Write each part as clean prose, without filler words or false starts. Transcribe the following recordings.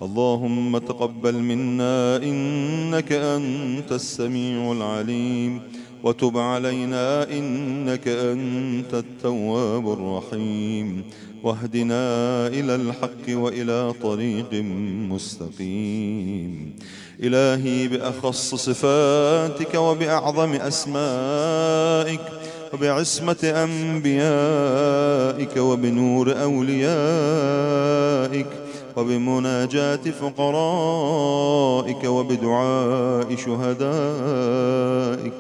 اللهم تقبل منا إنك أنت السميع العليم، وتب علينا إنك أنت التواب الرحيم، واهدنا إلى الحق وإلى طريق مستقيم. إلهي بأخص صفاتك وبأعظم أسمائك وبعصمة أنبيائك وبنور أوليائك وبمناجاة فقرائك وبدعاء شهدائك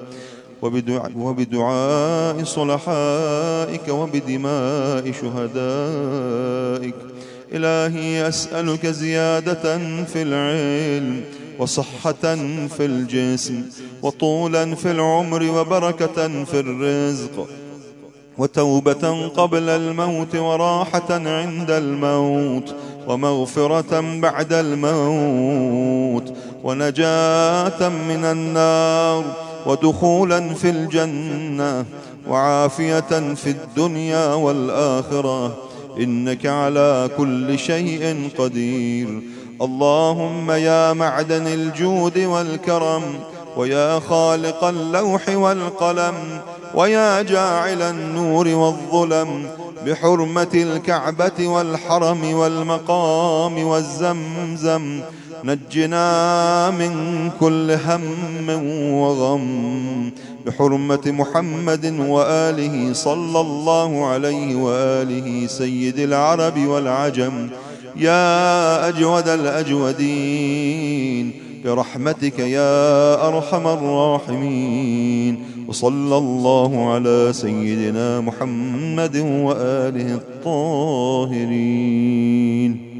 وبدعاء صلحائك وبدماء شهدائك. إلهي أسألك زيادة في العلم وصحة في الجسم وطولا في العمر وبركة في الرزق وتوبة قبل الموت وراحة عند الموت ومغفرة بعد الموت ونجاة من النار ودخولا في الجنة وعافية في الدنيا والآخرة، إنك على كل شيء قدير. اللهم يا معدن الجود والكرم، ويا خالق اللوح والقلم، ويا جاعل النور والظلم، بحرمة الكعبة والحرم والمقام والزمزم، نجنا من كل هم وغم، بحرمة محمد وآله صلى الله عليه وآله سيد العرب والعجم، يا أجود الأجودين، برحمتك يا أرحم الراحمين. وصلى الله على سيدنا محمد وآله الطاهرين.